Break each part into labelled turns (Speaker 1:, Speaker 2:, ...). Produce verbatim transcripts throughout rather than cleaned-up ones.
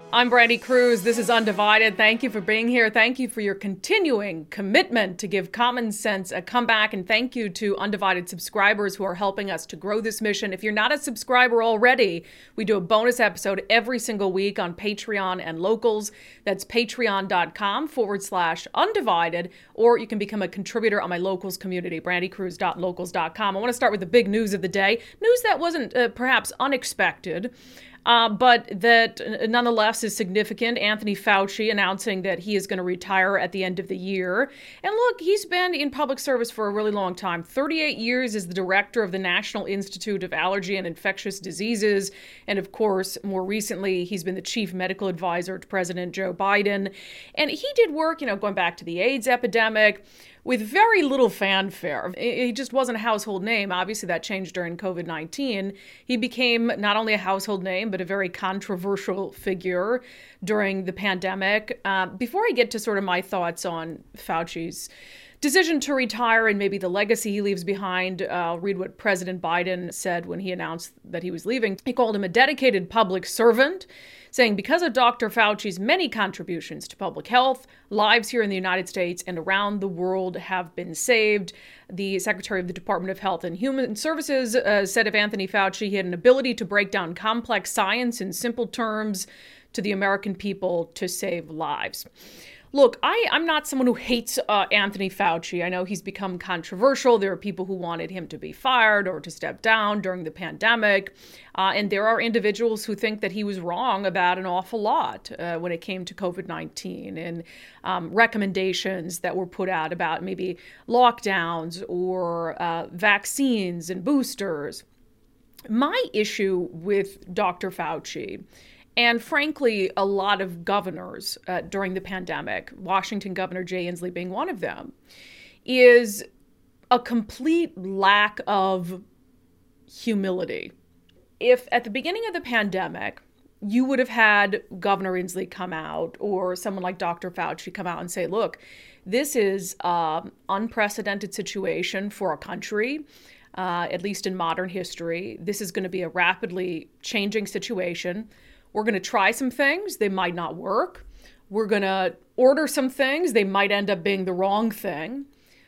Speaker 1: I'm Brandy Cruz. This is Undivided. Thank you for being here. Thank you for your continuing commitment to give common sense a comeback. And thank you to Undivided subscribers who are helping us to grow this mission. If you're not a subscriber already, we do a bonus episode every single week on Patreon and Locals. That's patreon.com forward slash undivided. Or you can become a contributor on my Locals community, brandy cruz dot locals dot com. I want to start with the big news of the day. News that wasn't uh, perhaps unexpected. Uh, but that nonetheless is significant. Anthony Fauci announcing that he is going to retire at the end of the year. And look, he's been in public service for a really long time. thirty-eight years as the director of the National Institute of Allergy and Infectious Diseases. And of course, more recently, he's been the chief medical advisor to President Joe Biden. And he did work, you know, going back to the AIDS epidemic, with very little fanfare. He just wasn't a household name. Obviously, that changed during covid nineteen. He became not only a household name, but a very controversial figure during the pandemic. Uh, before I get to sort of my thoughts on Fauci's decision to retire and maybe the legacy he leaves behind, uh, I'll read what President Biden said when he announced that he was leaving. He called him a dedicated public servant, saying, because of Doctor Fauci's many contributions to public health, lives here in the United States and around the world have been saved. The Secretary of the Department of Health and Human Services uh, said of Anthony Fauci, he had an ability to break down complex science in simple terms to the American people to save lives. Look, I, I'm not someone who hates uh, Anthony Fauci. I know he's become controversial. There are people who wanted him to be fired or to step down during the pandemic. Uh, and there are individuals who think that he was wrong about an awful lot uh, when it came to covid nineteen and um, recommendations that were put out about maybe lockdowns or uh, vaccines and boosters. My issue with Doctor Fauci, and frankly, a lot of governors uh, during the pandemic, Washington Governor Jay Inslee being one of them, is a complete lack of humility. If at the beginning of the pandemic, you would have had Governor Inslee come out or someone like Doctor Fauci come out and say, look, this is an unprecedented situation for a country. Uh, at least in modern history, this is going to be a rapidly changing situation. We're going to try some things. They might not work. We're going to order some things. They might end up being the wrong thing.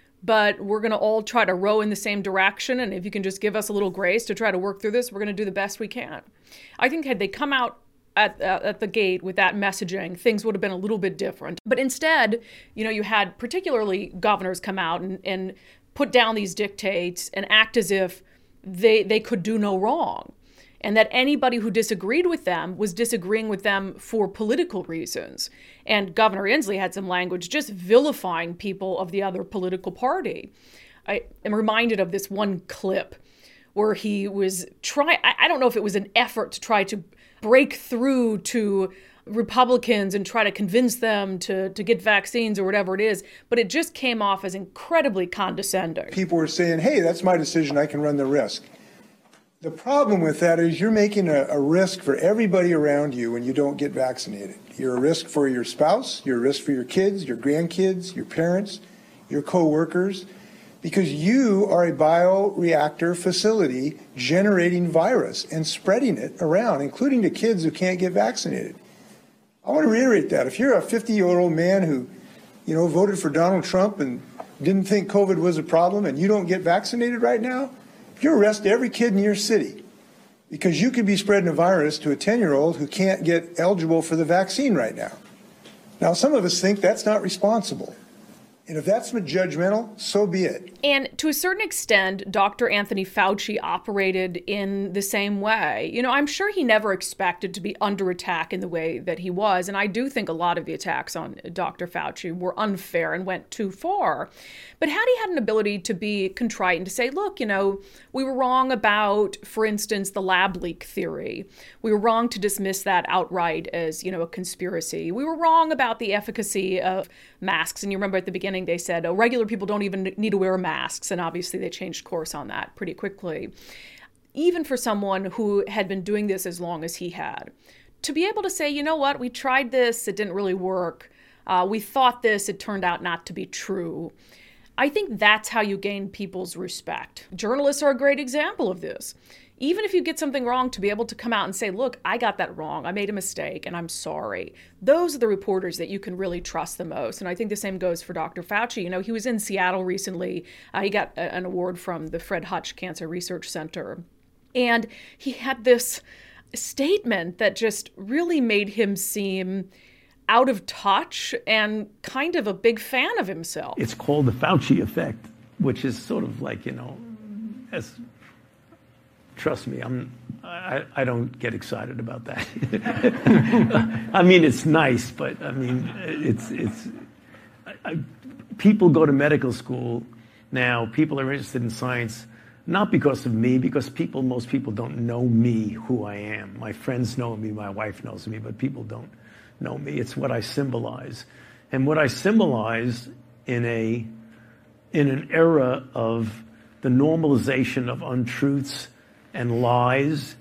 Speaker 1: But we're going to all try to row in the same direction. And if you can just give us a little grace to try to work through this, we're going to do the best we can. I think had they come out at, uh, at the gate with that messaging, things would have been a little bit different. But instead, you know, you had particularly governors come out and, and put down these dictates and act as if they they could do no wrong. And that anybody who disagreed with them was disagreeing with them for political reasons. And Governor Inslee had some language just vilifying people of the other political party. I am reminded of this one clip where he was trying, I don't know if it was an effort to try to break through to Republicans and try to convince them to, to get vaccines or whatever it is, but it just came off as incredibly condescending.
Speaker 2: People were saying, hey, that's my decision, I can run the risk. The problem with that is you're making a, a risk for everybody around you when you don't get vaccinated. You're a risk for your spouse, you're a risk for your kids, your grandkids, your parents, your co-workers, because you are a bioreactor facility generating virus and spreading it around, including to kids who can't get vaccinated. I want to reiterate that. If you're a fifty-year-old man who, you know, voted for Donald Trump and didn't think COVID was a problem and you don't get vaccinated right now, you arrest every kid in your city because you could be spreading a virus to a ten-year-old who can't get eligible for the vaccine right now. Now, some of us think that's not responsible. And if that's judgmental, so be it.
Speaker 1: And to a certain extent, Doctor Anthony Fauci operated in the same way. You know, I'm sure he never expected to be under attack in the way that he was. And I do think a lot of the attacks on Doctor Fauci were unfair and went too far. But had he had an ability to be contrite and to say, look, you know, we were wrong about, for instance, the lab leak theory. We were wrong to dismiss that outright as, you know, a conspiracy. We were wrong about the efficacy of masks. And you remember at the beginning, they said, oh, regular people don't even need to wear masks. And obviously they changed course on that pretty quickly. Even for someone who had been doing this as long as he had, to be able to say, you know what, we tried this, it didn't really work. Uh, we thought this, it turned out not to be true. I think that's how you gain people's respect. Journalists are a great example of this. Even if you get something wrong, to be able to come out and say, look, I got that wrong. I made a mistake and I'm sorry. Those are the reporters that you can really trust the most. And I think the same goes for Doctor Fauci. You know, he was in Seattle recently. Uh, he got a, an award from the Fred Hutch Cancer Research Center. And he had this statement that just really made him seem out of touch and kind of a big fan of himself.
Speaker 3: It's called the Fauci effect, which is sort of like, you know, as... Trust me, I'm, I, I don't get excited about that. I mean, it's nice, but I mean, it's, it's, I, I, people go to medical school now, people are interested in science, not because of me, because people, most people don't know me, who I am. My friends know me, my wife knows me, but people don't know me. It's what I symbolize. And what I symbolize in a, in an era of the normalization of untruths and lies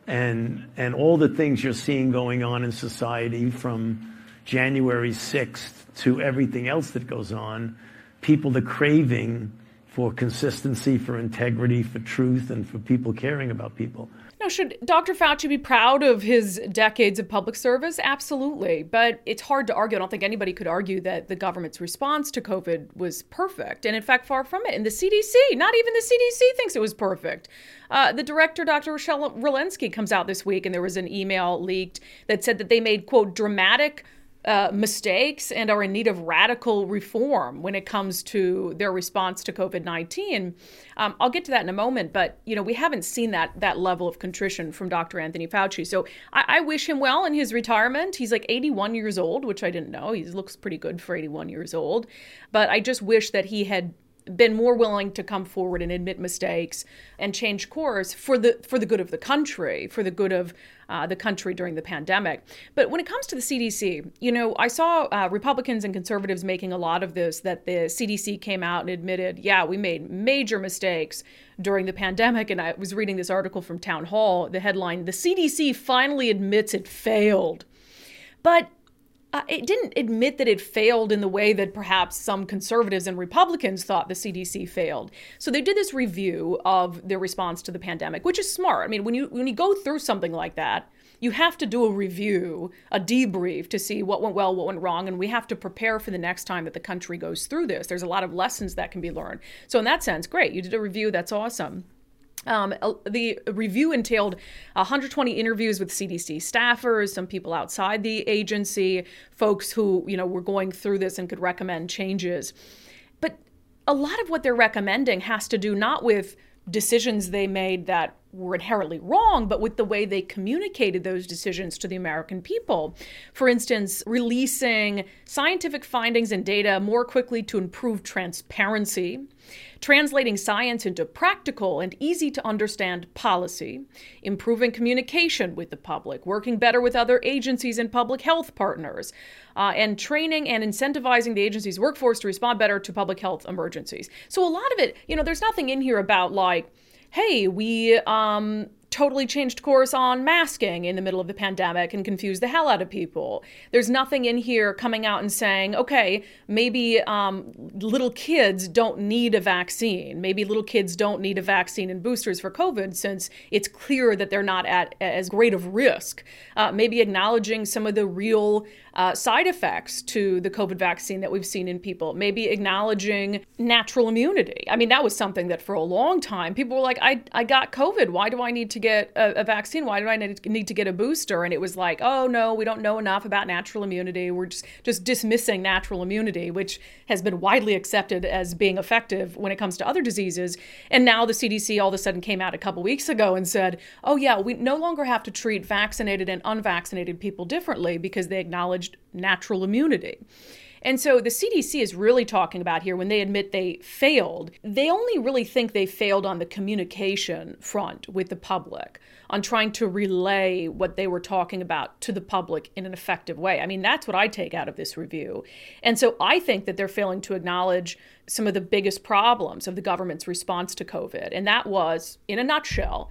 Speaker 3: and and all the things you're seeing going on in society from January sixth to everything else that goes on, people the craving for consistency, for integrity, for truth, and for people caring about people.
Speaker 1: Now, should Doctor Fauci be proud of his decades of public service? Absolutely. But it's hard to argue. I don't think anybody could argue that the government's response to COVID was perfect. And in fact, far from it. And the C D C, not even the C D C thinks it was perfect. Uh, the director, Doctor Rochelle Walensky, comes out this week, and there was an email leaked that said that they made, quote, dramatic Uh, mistakes and are in need of radical reform when it comes to their response to COVID nineteen. Um, I'll get to that in a moment, but you know we haven't seen that that level of contrition from Doctor Anthony Fauci. So I, I wish him well in his retirement. He's like eighty-one years old, which I didn't know. He looks pretty good for eighty-one years old. But I just wish that he had been more willing to come forward and admit mistakes and change course for the for the good of the country, for the good of uh, the country during the pandemic. But when it comes to the C D C, you know, I saw uh, Republicans and conservatives making a lot of this, that the C D C came out and admitted, yeah, we made major mistakes during the pandemic. And I was reading this article from Town Hall, the headline, "The C D C finally admits it failed." But Uh, it didn't admit that it failed in the way that perhaps some conservatives and Republicans thought the C D C failed. So they did this review of their response to the pandemic, which is smart. I mean, when you when you go through something like that, you have to do a review, a debrief to see what went well, what went wrong, and we have to prepare for the next time that the country goes through this. There's a lot of lessons that can be learned. So in that sense, great, you did a review, that's awesome. Um, the review entailed one hundred twenty interviews with C D C staffers, some people outside the agency, folks who, you know, were going through this and could recommend changes. But a lot of what they're recommending has to do not with decisions they made that were inherently wrong, but with the way they communicated those decisions to the American people. For instance, releasing scientific findings and data more quickly to improve transparency, translating science into practical and easy to understand policy, improving communication with the public, working better with other agencies and public health partners, uh, and training and incentivizing the agency's workforce to respond better to public health emergencies. So a lot of it, you know, there's nothing in here about like, hey, we um, totally changed course on masking in the middle of the pandemic and confused the hell out of people. There's nothing in here coming out and saying, okay, maybe um, little kids don't need a vaccine. Maybe little kids don't need a vaccine and boosters for COVID since it's clear that they're not at as great of risk. Uh, maybe acknowledging some of the real uh, side effects to the COVID vaccine that we've seen in people. Maybe acknowledging natural immunity. I mean, that was something that for a long time, people were like, I, I got COVID. Why do I need to get a, a vaccine? Why do I need to get a booster? And it was like, oh, no, we don't know enough about natural immunity. We're just, just dismissing natural immunity, which has been widely accepted as being effective when it comes to other diseases. And now the C D C all of a sudden came out a couple weeks ago and said, oh, yeah, we no longer have to treat vaccinated and unvaccinated people differently because they acknowledged natural immunity. And so the C D C is really talking about here when they admit they failed. They only really think they failed on the communication front with the public, on trying to relay what they were talking about to the public in an effective way. I mean, that's what I take out of this review. And so I think that they're failing to acknowledge some of the biggest problems of the government's response to COVID. And that was, in a nutshell,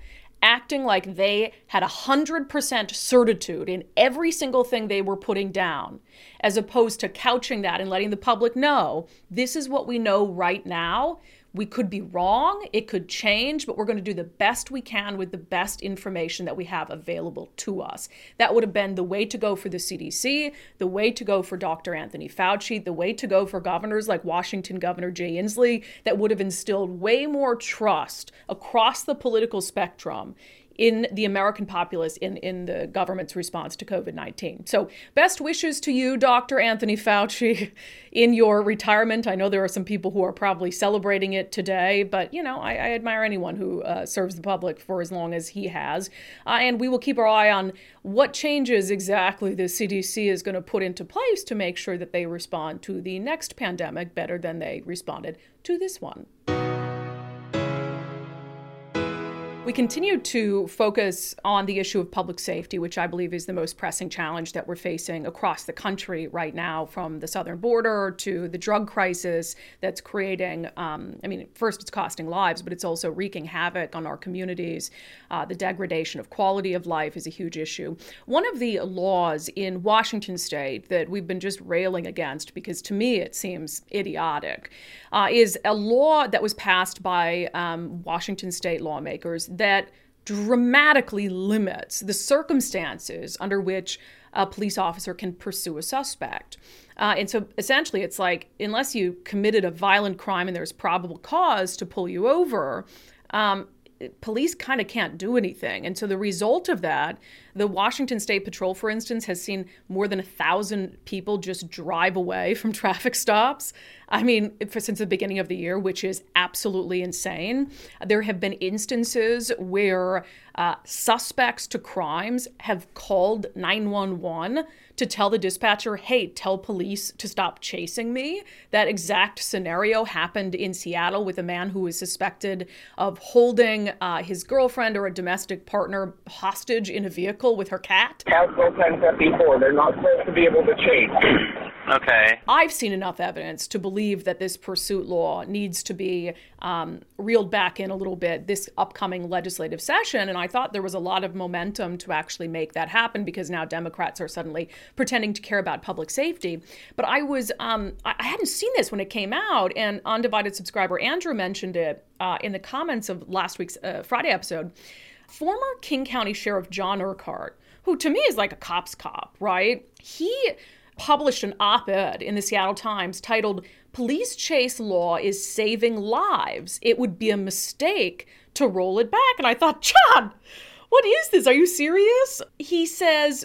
Speaker 1: acting like they had one hundred percent certitude in every single thing they were putting down, as opposed to couching that and letting the public know, this is what we know right now. We could be wrong, it could change, but we're going to do the best we can with the best information that we have available to us. That would have been the way to go for the C D C, the way to go for Doctor Anthony Fauci, the way to go for governors like Washington Governor Jay Inslee, that would have instilled way more trust across the political spectrum in the American populace, in, in the government's response to COVID nineteen. So best wishes to you, Doctor Anthony Fauci, in your retirement. I know there are some people who are probably celebrating it today, but, you know, I, I admire anyone who uh, serves the public for as long as he has. Uh, and we will keep our eye on what changes exactly the C D C is going to put into place to make sure that they respond to the next pandemic better than they responded to this one. We continue to focus on the issue of public safety, which I believe is the most pressing challenge that we're facing across the country right now, from the southern border to the drug crisis that's creating, um, I mean, first it's costing lives, but it's also wreaking havoc on our communities. Uh, the degradation of quality of life is a huge issue. One of the laws in Washington state that we've been just railing against, because to me it seems idiotic, uh, is a law that was passed by um, Washington state lawmakers that dramatically limits the circumstances under which a police officer can pursue a suspect. Uh, and so essentially it's like, unless you committed a violent crime and there's probable cause to pull you over, um, police kind of can't do anything. And so the result of that, the Washington State Patrol, for instance, has seen more than a thousand people just drive away from traffic stops. I mean, for, since the beginning of the year, which is absolutely insane. There have been instances where uh, suspects to crimes have called nine one one to tell the dispatcher, hey, tell police to stop chasing me. That exact scenario happened in Seattle with a man who was suspected of holding uh, his girlfriend or a domestic partner hostage in a vehicle with her cat.
Speaker 4: Have girlfriends at before. They're not supposed to be able to chase.
Speaker 5: Okay.
Speaker 1: I've seen enough evidence to believe that this pursuit law needs to be um, reeled back in a little bit this upcoming legislative session. And I thought there was a lot of momentum to actually make that happen, because now Democrats are suddenly pretending to care about public safety. But I was, um, I hadn't seen this when it came out, and Undivided subscriber Andrew mentioned it uh, in the comments of last week's uh, Friday episode. Former King County Sheriff John Urquhart, who to me is like a cop's cop, right? He published an op-ed in the Seattle Times titled, "Police Chase Law is Saving Lives. It would be a mistake to roll it back." And I thought, John, what is this? Are you serious? He says,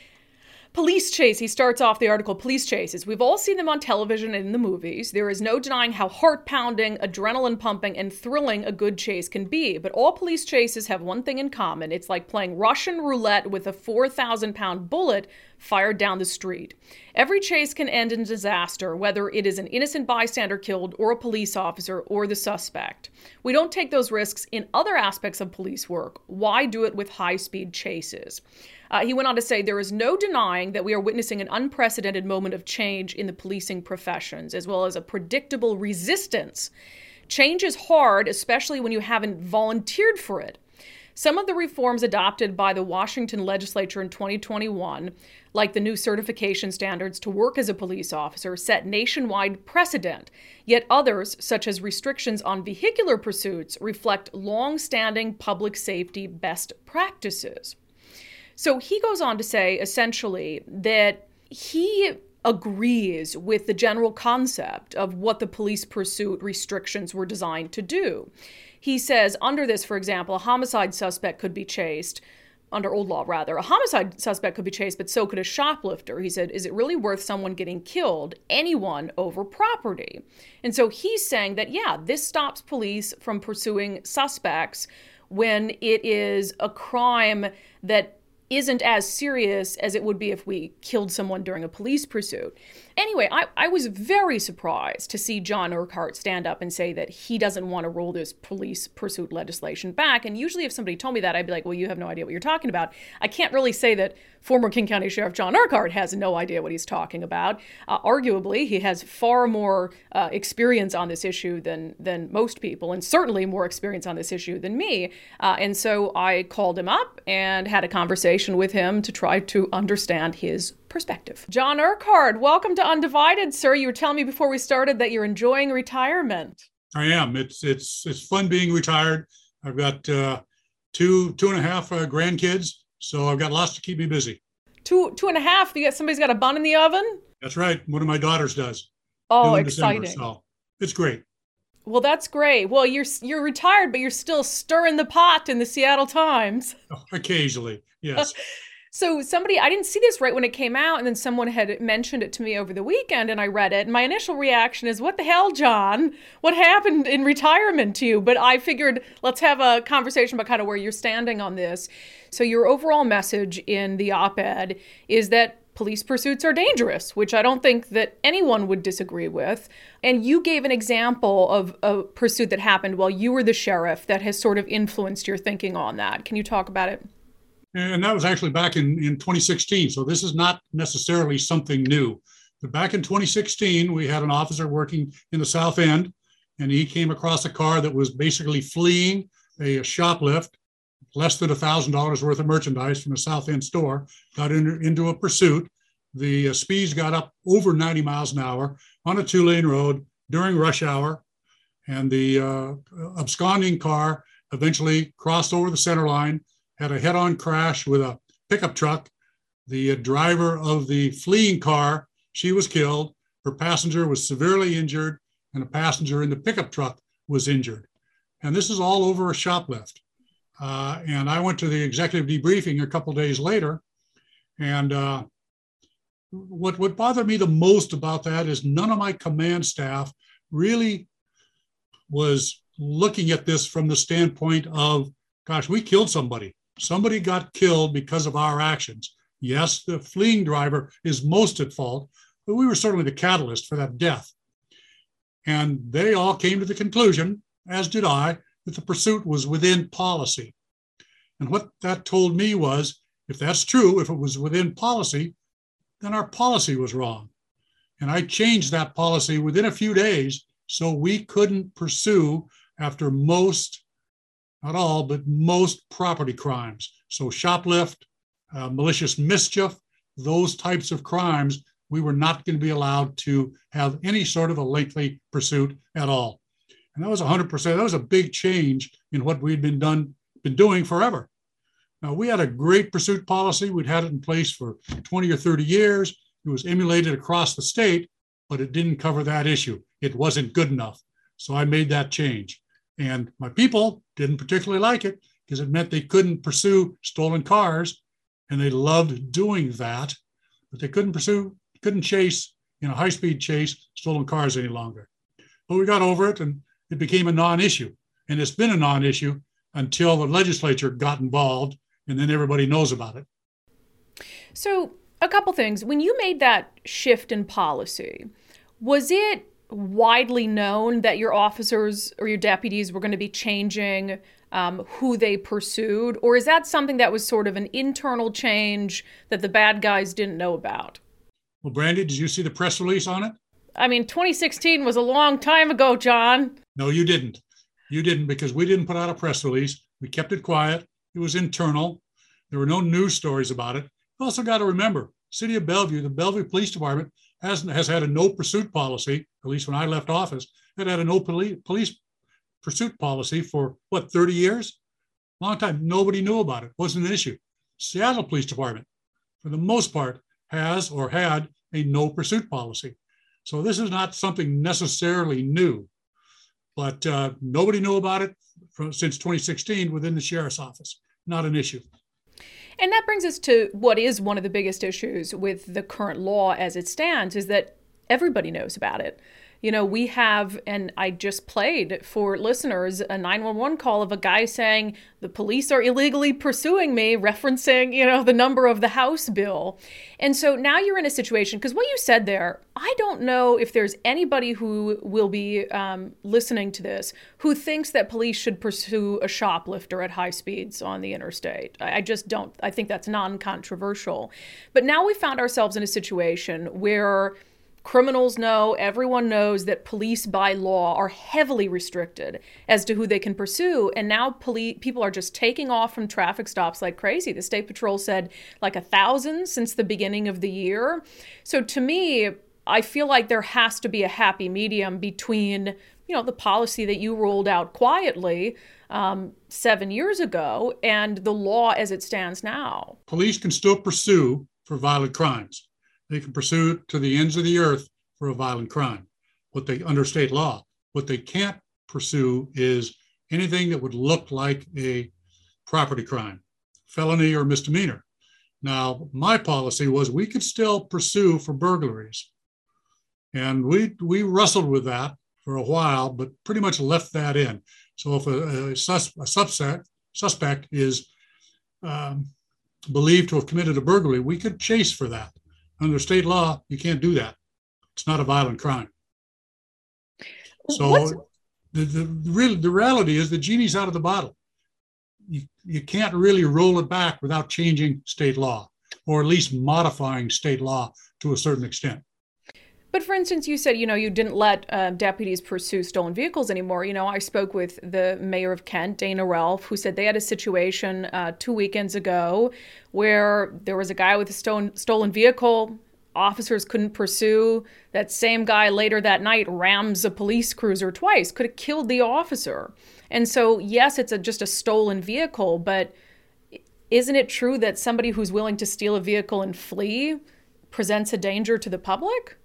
Speaker 1: police chase, he starts off the article, police chases. We've all seen them on television and in the movies. There is no denying how heart-pounding, adrenaline-pumping, and thrilling a good chase can be. But all police chases have one thing in common. It's like playing Russian roulette with a four thousand pound bullet fired down the street. Every chase can end in disaster, whether it is an innocent bystander killed or a police officer or the suspect. We don't take those risks in other aspects of police work. Why do it with high-speed chases? Uh, he went on to say, there is no denying that we are witnessing an unprecedented moment of change in the policing professions, as well as a predictable resistance. Change is hard, especially when you haven't volunteered for it. Some of the reforms adopted by the Washington legislature in twenty twenty-one, like the new certification standards to work as a police officer, set nationwide precedent. Yet others, such as restrictions on vehicular pursuits, reflect long-standing public safety best practices. So he goes on to say, essentially, that he agrees with the general concept of what the police pursuit restrictions were designed to do. He says, under this, for example, a homicide suspect could be chased, under old law rather, a homicide suspect could be chased, but so could a shoplifter. He said, is it really worth someone getting killed, anyone over property? And so he's saying that, yeah, this stops police from pursuing suspects when it is a crime that isn't as serious as it would be if we killed someone during a police pursuit. Anyway, I, I was very surprised to see John Urquhart stand up and say that he doesn't want to roll this police pursuit legislation back. And usually if somebody told me that, I'd be like, well, you have no idea what you're talking about. I can't really say that former King County Sheriff John Urquhart has no idea what he's talking about. Uh, arguably, he has far more uh, experience on this issue than than most people, and certainly more experience on this issue than me. Uh, and so I called him up and had a conversation with him to try to understand his perspective. John Urquhart, welcome to Undivided, sir. You were telling me before we started that you're enjoying retirement.
Speaker 5: I am. It's it's it's fun being retired. I've got uh, two two and a half uh, grandkids, so I've got lots to keep me busy.
Speaker 1: Two two and a half. You got somebody's got a bun in the oven.
Speaker 5: That's right. One of my daughters does.
Speaker 1: Oh, exciting!
Speaker 5: December, so it's great.
Speaker 1: Well, that's great. Well, you're you're retired, but you're still stirring the pot in the Seattle Times.
Speaker 5: Occasionally, yes.
Speaker 1: So somebody, I didn't see this right when it came out, and then someone had mentioned it to me over the weekend, and I read it. And my initial reaction is, what the hell, John? What happened in retirement to you? But I figured, let's have a conversation about kind of where you're standing on this. So your overall message in the op-ed is that police pursuits are dangerous, which I don't think that anyone would disagree with. And you gave an example of a pursuit that happened while you were the sheriff that has sort of influenced your thinking on that. Can you talk about it?
Speaker 5: And that was actually back in, in twenty sixteen. So this is not necessarily something new. But back in twenty sixteen, we had an officer working in the South End, and he came across a car that was basically fleeing a, a shoplift, less than one thousand dollars worth of merchandise from a South End store, got in, into a pursuit. The uh, speeds got up over ninety miles an hour on a two-lane road during rush hour, and the uh, absconding car eventually crossed over the center line, had a head-on crash with a pickup truck. The uh, driver of the fleeing car, she was killed. Her passenger was severely injured, and a passenger in the pickup truck was injured. And this is all over a shoplift. Uh, and I went to the executive debriefing a couple days later. And uh, what, what bothered me the most about that is none of my command staff really was looking at this from the standpoint of, gosh, we killed somebody. Somebody got killed because of our actions. Yes, the fleeing driver is most at fault, but we were certainly the catalyst for that death. And they all came to the conclusion, as did I, that the pursuit was within policy. And what that told me was, if that's true, if it was within policy, then our policy was wrong. And I changed that policy within a few days so we couldn't pursue after most, not all, but most property crimes. So shoplift, uh, malicious mischief, those types of crimes, we were not going to be allowed to have any sort of a lengthy pursuit at all. And that was one hundred percent. That was a big change in what we'd been done, been doing forever. Now, we had a great pursuit policy. We'd had it in place for twenty or thirty years. It was emulated across the state, but it didn't cover that issue. It wasn't good enough. So I made that change. And my people didn't particularly like it because it meant they couldn't pursue stolen cars, and they loved doing that, but they couldn't pursue, couldn't chase, you know, high-speed chase stolen cars any longer. But we got over it, and it became a non-issue. And it's been a non-issue until the legislature got involved, and then everybody knows about it.
Speaker 1: So a couple things. When you made that shift in policy, was it widely known that your officers or your deputies were going to be changing um, who they pursued? Or is that something that was sort of an internal change that the bad guys didn't know about?
Speaker 5: Well, Brandy, did you see the press release on it?
Speaker 1: I mean, twenty sixteen was a long time ago, John.
Speaker 5: No, you didn't. You didn't, because we didn't put out a press release. We kept it quiet. It was internal. There were no news stories about it. You also got to remember, City of Bellevue, the Bellevue Police Department has, has had a no pursuit policy, at least when I left office. It had a no police, police pursuit policy for, what, thirty years? Long time. Nobody knew about it. Wasn't an issue. Seattle Police Department, for the most part, has or had a no pursuit policy. So this is not something necessarily new, but uh, nobody knew about it from, since twenty sixteen within the sheriff's office. Not an issue.
Speaker 1: And that brings us to what is one of the biggest issues with the current law as it stands, is that everybody knows about it. You know, we have, and I just played for listeners, a nine one one call of a guy saying the police are illegally pursuing me, referencing, you know, the number of the House bill. And so now you're in a situation, because what you said there, I don't know if there's anybody who will be um, listening to this who thinks that police should pursue a shoplifter at high speeds on the interstate. I, I just don't. I think that's non-controversial. But now we found ourselves in a situation where criminals know, everyone knows that police by law are heavily restricted as to who they can pursue. And now police, people are just taking off from traffic stops like crazy. The State Patrol said like a thousand since the beginning of the year. So to me, I feel like there has to be a happy medium between, you know, the policy that you rolled out quietly um, seven years ago and the law as it stands now.
Speaker 5: Police can still pursue for violent crimes. They can pursue to the ends of the earth for a violent crime, what they under state law. What they can't pursue is anything that would look like a property crime, felony or misdemeanor. Now, my policy was we could still pursue for burglaries. And we we wrestled with that for a while, but pretty much left that in. So if a, a, sus, a suspect, suspect is um, believed to have committed a burglary, we could chase for that. Under state law, you can't do that. It's not a violent crime. So the, the, real, the reality is the genie's out of the bottle. You, you can't really roll it back without changing state law, or at least modifying state law to a certain extent.
Speaker 1: But for instance, you said, you know, you didn't let uh, deputies pursue stolen vehicles anymore. You know, I spoke with the mayor of Kent, Dana Ralph, who said they had a situation uh, two weekends ago where there was a guy with a stolen, stolen vehicle. Officers couldn't pursue. That same guy later that night rams a police cruiser twice, could have killed the officer. And so, yes, it's a, just a stolen vehicle, but isn't it true that somebody who's willing to steal a vehicle and flee presents a danger to the public?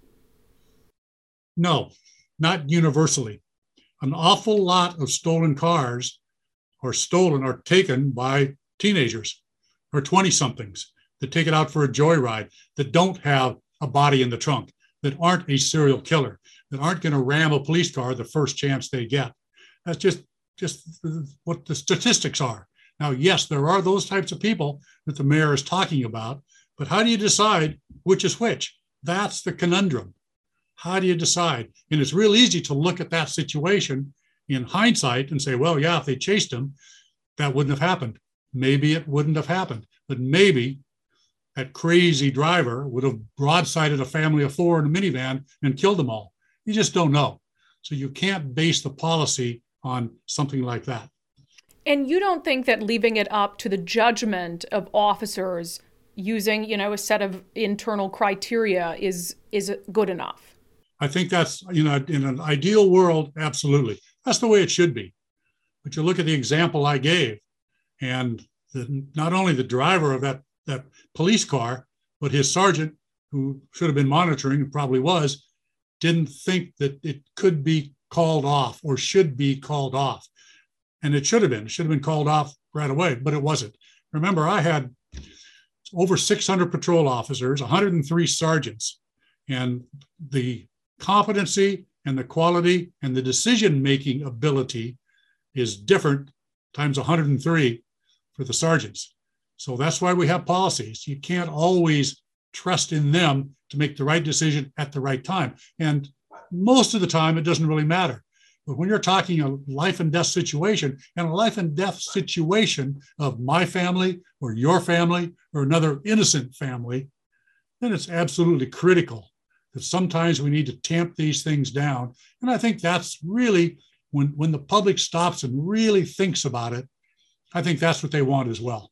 Speaker 5: No, not universally. An awful lot of stolen cars are stolen or taken by teenagers or twenty-somethings that take it out for a joyride, that don't have a body in the trunk, that aren't a serial killer, that aren't going to ram a police car the first chance they get. That's just, just what the statistics are. Now, yes, there are those types of people that the mayor is talking about, but how do you decide which is which? That's the conundrum. How do you decide? And it's real easy to look at that situation in hindsight and say, well, yeah, if they chased him, that wouldn't have happened. Maybe it wouldn't have happened, but maybe that crazy driver would have broadsided a family of four in a minivan and killed them all. You just don't know. So you can't base the policy on something like that.
Speaker 1: And you don't think that leaving it up to the judgment of officers using, you know, a set of internal criteria is is good enough?
Speaker 5: I think that's, you know, in an ideal world, absolutely. That's the way it should be. But you look at the example I gave, and the, not only the driver of that, that police car, but his sergeant, who should have been monitoring, and probably was, didn't think that it could be called off or should be called off. And it should have been. It should have been called off right away, but it wasn't. Remember, I had over six hundred patrol officers, one hundred three sergeants, and the competency and the quality and the decision-making ability is different times one hundred three for the sergeants. So that's why we have policies. You can't always trust in them to make the right decision at the right time. And most of the time, it doesn't really matter. But when you're talking a life and death situation, and a life and death situation of my family or your family or another innocent family, then it's absolutely critical that sometimes we need to tamp these things down. And I think that's really, when, when the public stops and really thinks about it, I think that's what they want as well.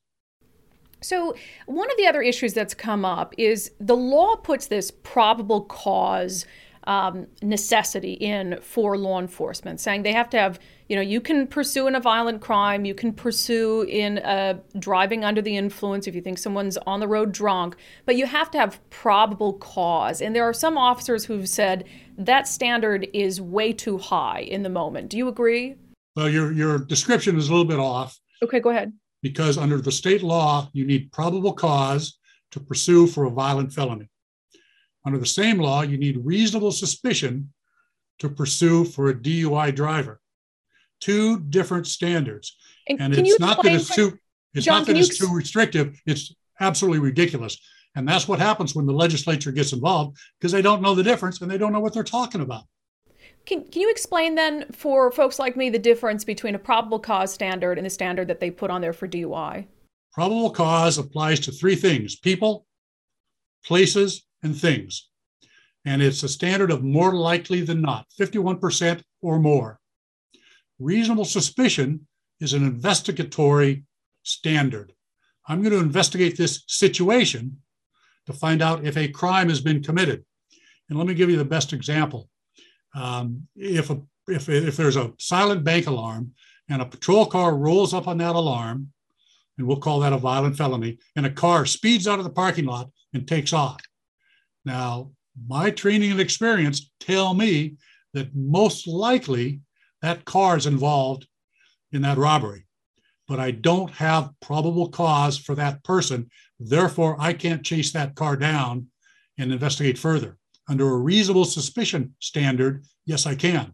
Speaker 1: So one of the other issues that's come up is the law puts this probable cause um, necessity in for law enforcement, saying they have to have, you know, you can pursue in a violent crime, you can pursue in a driving under the influence if you think someone's on the road drunk, but you have to have probable cause. And there are some officers who've said that standard is way too high in the moment. Do you agree?
Speaker 5: Well, your, your description is a little bit off.
Speaker 1: Okay, go ahead.
Speaker 5: Because under the state law, you need probable cause to pursue for a violent felony. Under the same law, you need reasonable suspicion to pursue for a D U I driver. Two different standards.
Speaker 1: And,
Speaker 5: and
Speaker 1: can
Speaker 5: it's
Speaker 1: you
Speaker 5: not that
Speaker 1: explain,
Speaker 5: it's too, it's
Speaker 1: John,
Speaker 5: not that
Speaker 1: can
Speaker 5: it's
Speaker 1: you
Speaker 5: too restrictive. It's absolutely ridiculous. And that's what happens when the legislature gets involved, because they don't know the difference and they don't know what they're talking about.
Speaker 1: Can, can you explain then for folks like me the difference between a probable cause standard and the standard that they put on there for D U I?
Speaker 5: Probable cause applies to three things: people, places, and things. And it's a standard of more likely than not, fifty-one percent or more. Reasonable suspicion is an investigatory standard. I'm going to investigate this situation to find out if a crime has been committed. And let me give you the best example. Um, if, a, if, if there's a silent bank alarm and a patrol car rolls up on that alarm, and we'll call that a violent felony, and a car speeds out of the parking lot and takes off. Now, my training and experience tell me that most likely that car is involved in that robbery, but I don't have probable cause for that person. Therefore, I can't chase that car down and investigate further. Under a reasonable suspicion standard, yes, I can.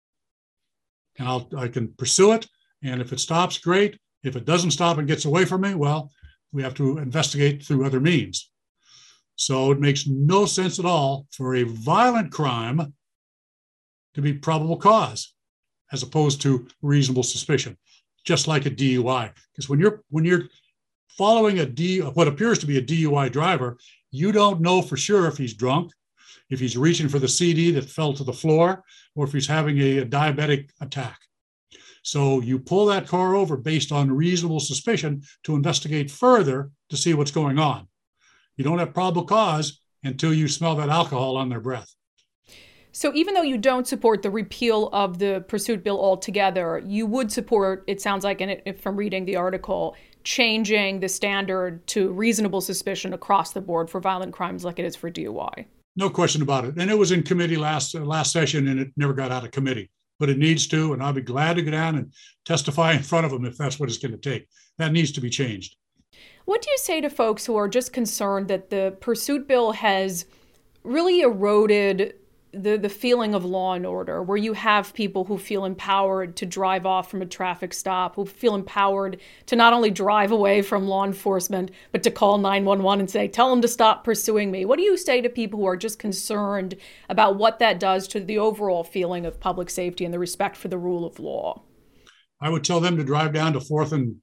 Speaker 5: And I'll, I can pursue it. And if it stops, great. If it doesn't stop and gets away from me, well, we have to investigate through other means. So it makes no sense at all for a violent crime to be probable cause as opposed to reasonable suspicion, just like a D U I. Because when you're when you're following a D, what appears to be a D U I driver, you don't know for sure if he's drunk, if he's reaching for the C D that fell to the floor, or if he's having a, a diabetic attack. So you pull that car over based on reasonable suspicion to investigate further to see what's going on. You don't have probable cause until you smell that alcohol on their breath.
Speaker 1: So even though you don't support the repeal of the pursuit bill altogether, you would support, it sounds like in it, from reading the article, changing the standard to reasonable suspicion across the board for violent crimes like it is for D U I.
Speaker 5: No question about it. And it was in committee last, uh, last session, and it never got out of committee. But it needs to, and I'll be glad to go down and testify in front of them if that's what it's going to take. That needs to be changed.
Speaker 1: What do you say to folks who are just concerned that the pursuit bill has really eroded the, the feeling of law and order, where you have people who feel empowered to drive off from a traffic stop, who feel empowered to not only drive away from law enforcement, but to call nine one one and say, tell them to stop pursuing me? What do you say to people who are just concerned about what that does to the overall feeling of public safety and the respect for the rule of law?
Speaker 5: I would tell them to drive down to Fourth and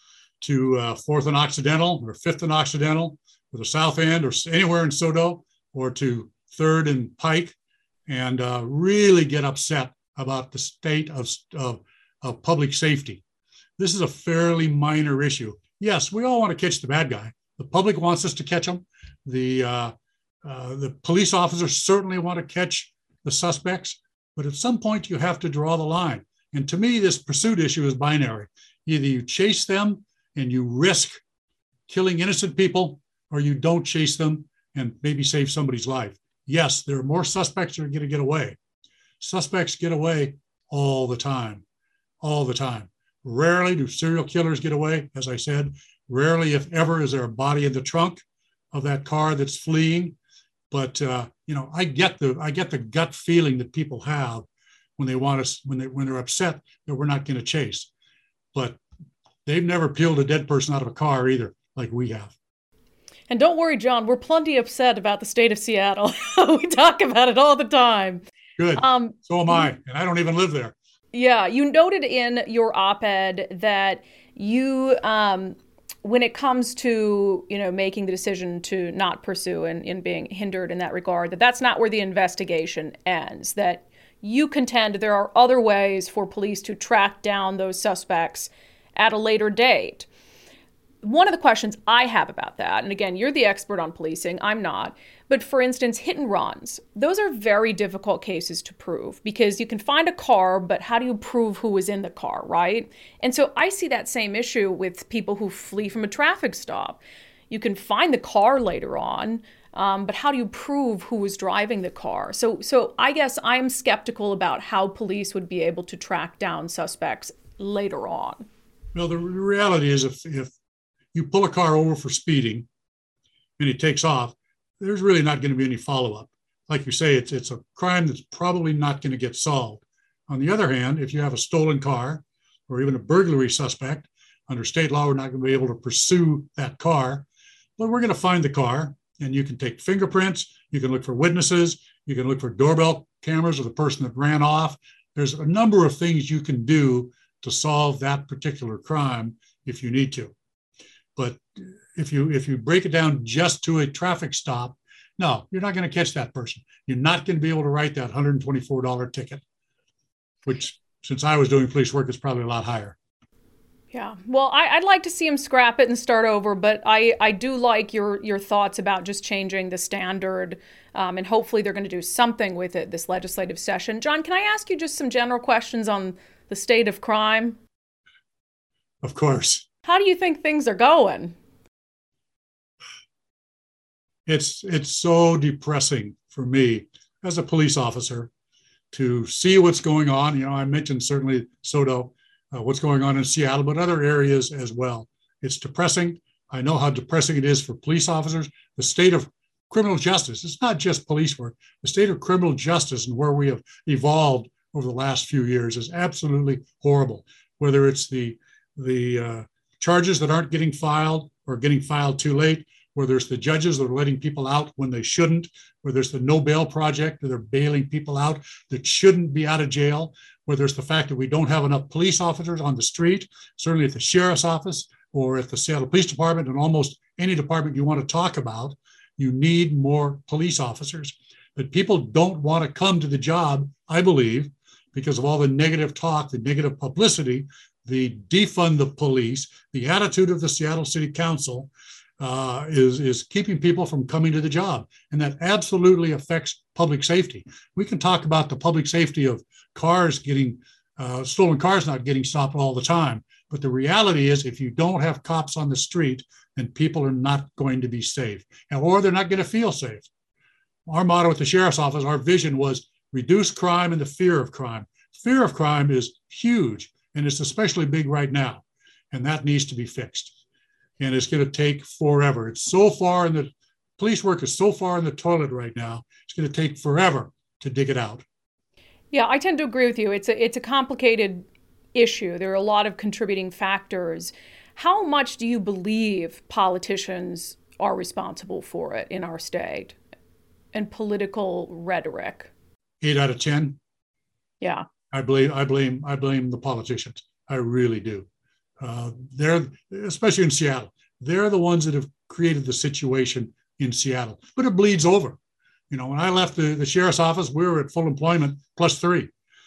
Speaker 5: to uh, Fourth and Occidental, or Fifth and Occidental, or the South End, or anywhere in SoDo, or to Third and Pike, and uh, really get upset about the state of, of, of public safety. This is a fairly minor issue. Yes, we all want to catch the bad guy. The public wants us to catch him. The, uh, uh, the police officers certainly want to catch the suspects, but at some point you have to draw the line. And to me, this pursuit issue is binary. Either you chase them and you risk killing innocent people, or you don't chase them and maybe save somebody's life. Yes, there are more suspects that are going to get away. Suspects get away all the time, all the time. Rarely do serial killers get away, as I said. Rarely, if ever, is there a body in the trunk of that car that's fleeing. But uh, you know, I get the I get the gut feeling that people have when they want us when they when they're upset that we're not going to chase. But they've never peeled a dead person out of a car either, like we have.
Speaker 1: And don't worry, John, we're plenty upset about the state of Seattle. We talk about it all the time.
Speaker 5: Good.
Speaker 1: Um,
Speaker 5: so am I, and I don't even live there.
Speaker 1: Yeah, you noted in your op-ed that you, um, when it comes to, you know, making the decision to not pursue and, and being hindered in that regard, that that's not where the investigation ends, that you contend there are other ways for police to track down those suspects at a later date. One of the questions I have about that, and again, you're the expert on policing, I'm not, but for instance, hit and runs, those are very difficult cases to prove because you can find a car, but how do you prove who was in the car, right? And so I see that same issue with people who flee from a traffic stop. You can find the car later on, um, but how do you prove who was driving the car? So, so I guess I'm skeptical about how police would be able to track down suspects later on.
Speaker 5: Well, the reality is if, if you pull a car over for speeding and it takes off, there's really not going to be any follow-up. like you say, it's, it's a crime that's probably not going to get solved. On the other hand, if you have a stolen car or even a burglary suspect, under state law, we're not going to be able to pursue that car, but we're going to find the car, and you can take fingerprints, you can look for witnesses, you can look for doorbell cameras of the person that ran off. There's a number of things you can do to solve that particular crime if you need to. But if you if you break it down just to a traffic stop, no, you're not going to catch that person. You're not going to be able to write that one hundred twenty-four dollars ticket, which since I was doing police work, is probably a lot higher.
Speaker 1: Yeah, well, I, I'd like to see him scrap it and start over, but I, I do like your your thoughts about just changing the standard, um, and hopefully they're going to do something with it this legislative session. John, can I ask you just some general questions on the state of crime?
Speaker 5: Of course.
Speaker 1: How do you think things are going?
Speaker 5: It's it's so depressing for me as a police officer to see what's going on. You know, I mentioned certainly SODO, uh, what's going on in Seattle, but other areas as well. It's depressing. I know how depressing it is for police officers. The state of criminal justice, it's not just police work. The state of criminal justice and where we have evolved over the last few years is absolutely horrible. Whether it's the, the uh, charges that aren't getting filed or getting filed too late, where there's the judges that are letting people out when they shouldn't, where there's the no bail project, where they're bailing people out that shouldn't be out of jail, where there's the fact that we don't have enough police officers on the street, certainly at the sheriff's office or at the Seattle Police Department, and almost any department you want to talk about, you need more police officers. But people don't want to come to the job, I believe, because of all the negative talk, the negative publicity, the defund the police, the attitude of the Seattle City Council, Uh, is, is keeping people from coming to the job. And that absolutely affects public safety. We can talk about the public safety of cars getting, uh, stolen cars not getting stopped all the time. But the reality is if you don't have cops on the street, then people are not going to be safe, or they're not going to feel safe. Our motto at the sheriff's office, our vision was reduce crime and the fear of crime. Fear of crime is huge, and it's especially big right now. And that needs to be fixed. And it's going to take forever. It's so far in the police work is so far in the toilet right now. It's going to take forever to dig it out.
Speaker 1: Yeah, I tend to agree with you. It's a it's a complicated issue. There are a lot of contributing factors. How much do you believe politicians are responsible for it in our state and political rhetoric?
Speaker 5: Eight out of ten.
Speaker 1: Yeah,
Speaker 5: I believe I blame I blame the politicians. I really do. Uh, they're, especially in Seattle, they're the ones that have created the situation in Seattle, but it bleeds over. You know, when I left the, the sheriff's office, we were at full employment plus three.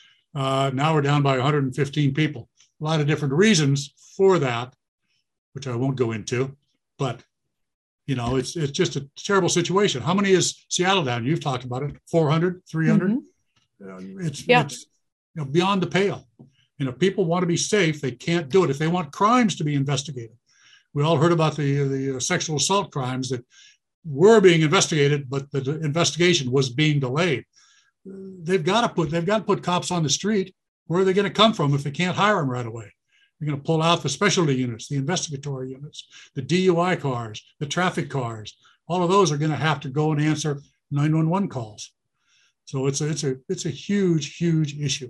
Speaker 5: Uh, now we're down by one hundred fifteen people. A lot of different reasons for that, which I won't go into, but you know, it's, it's just a terrible situation. How many is Seattle down? You've talked about it, four hundred, three hundred. Mm-hmm. Uh, it's, yeah. it's you know, beyond the pale. And if people want to be safe, they can't do it. If they want crimes to be investigated, we all heard about the, the sexual assault crimes that were being investigated, but the investigation was being delayed. They've got to put they've got to put cops on the street. Where are they going to come from if they can't hire them right away? They're going to pull out the specialty units, the investigatory units, the D U I cars, the traffic cars. All of those are going to have to go and answer nine one one calls. So it's a, it's a it's a huge, huge issue.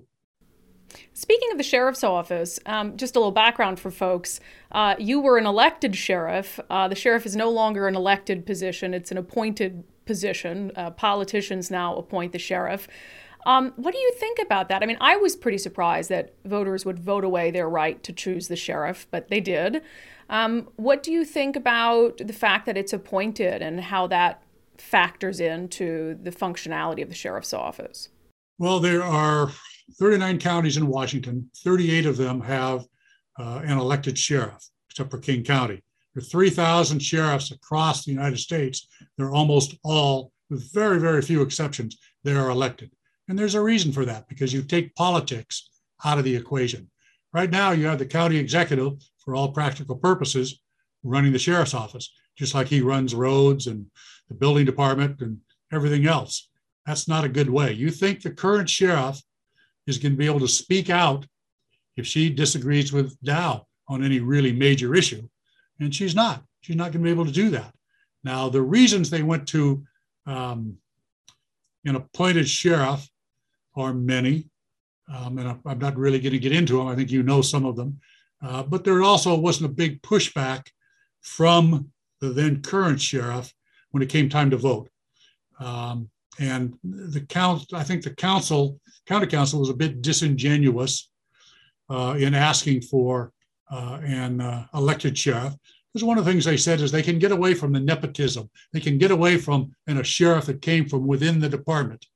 Speaker 1: Speaking of the sheriff's office, um, just a little background for folks. Uh, you were an elected sheriff. Uh, the sheriff is no longer an elected position. It's an appointed position. Uh, politicians now appoint the sheriff. Um, what do you think about that? I mean, I was pretty surprised that voters would vote away their right to choose the sheriff, but they did. Um, what do you think about the fact that it's appointed and how that factors into the functionality of the sheriff's office?
Speaker 5: Well, there are thirty-nine counties in Washington. thirty-eight of them have uh, an elected sheriff, except for King County. There are three thousand sheriffs across the United States. They're almost all, with very, very few exceptions, they are elected. And there's a reason for that, because you take politics out of the equation. Right now, you have the county executive, for all practical purposes, running the sheriff's office, just like he runs roads and the building department and everything else. That's not a good way. You think the current sheriff is going to be able to speak out if she disagrees with Dow on any really major issue, and she's not. She's not going to be able to do that. Now, the reasons they went to um, an appointed sheriff are many, um, and I'm not really going to get into them. I think you know some of them. Uh, but there also wasn't a big pushback from the then current sheriff when it came time to vote. Um, and the count, I think the council, county council was a bit disingenuous uh, in asking for uh, an uh, elected sheriff. Because one of the things they said is they can get away from the nepotism. They can get away from and a sheriff that came from within the department.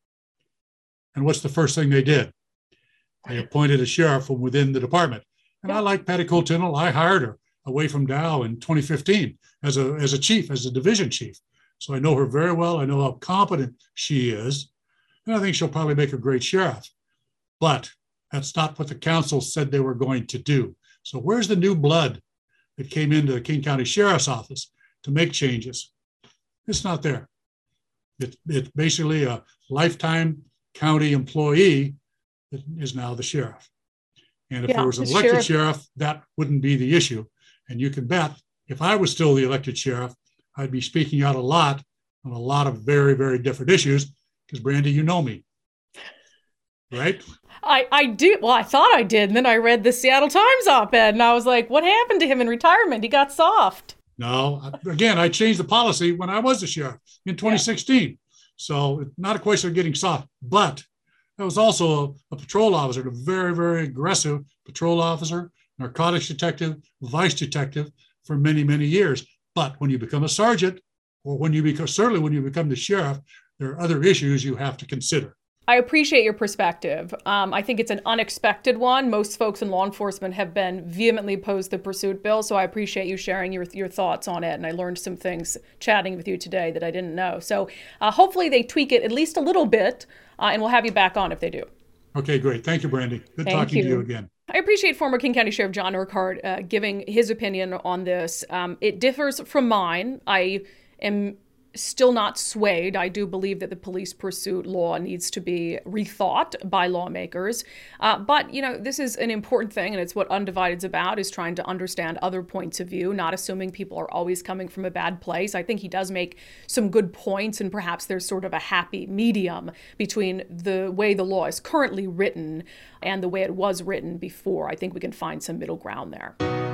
Speaker 5: And what's the first thing they did? They appointed a sheriff from within the department. And I like Patty Cole-Tindall. I hired her away from Dow in twenty fifteen as a, as a chief, as a division chief. So I know her very well. I know how competent she is. And I think she'll probably make a great sheriff. But that's not what the council said they were going to do. So where's the new blood that came into the King County Sheriff's Office to make changes? It's not there. It, it's basically a lifetime county employee that is now the sheriff. And if
Speaker 1: yeah,
Speaker 5: there was an
Speaker 1: the
Speaker 5: elected
Speaker 1: sheriff,
Speaker 5: sheriff, that wouldn't be the issue. And you can bet if I was still the elected sheriff, I'd be speaking out a lot on a lot of very, very different issues because, Brandy, you know me, right?
Speaker 1: I, I do. Well, I thought I did. And then I read the Seattle Times op-ed and I was like, what happened to him in retirement? He got soft.
Speaker 5: No, again, I changed the policy when I was the sheriff in twenty sixteen. Yeah. So it's not a question of getting soft, but I was also a, a patrol officer, a very, very aggressive patrol officer, narcotics detective, vice detective for many, many years. But when you become a sergeant, or when you become, certainly when you become the sheriff, there are other issues you have to consider.
Speaker 1: I appreciate your perspective. Um, I think it's an unexpected one. Most folks in law enforcement have been vehemently opposed to the pursuit bill, so I appreciate you sharing your your thoughts on it. And I learned some things chatting with you today that I didn't know. So uh, hopefully they tweak it at least a little bit, uh, and we'll have you back on if they do.
Speaker 5: Okay, great. Thank you, Brandy. Good
Speaker 1: Thank
Speaker 5: talking
Speaker 1: you.
Speaker 5: to you again.
Speaker 1: I appreciate former King County Sheriff John Urquhart uh, giving his opinion on this. Um, it differs from mine. I am still not swayed. I do believe that the police pursuit law needs to be rethought by lawmakers. Uh, but, you know, this is an important thing, and it's what Undivided's about, is trying to understand other points of view, not assuming people are always coming from a bad place. I think he does make some good points, and perhaps there's sort of a happy medium between the way the law is currently written and the way it was written before. I think we can find some middle ground there.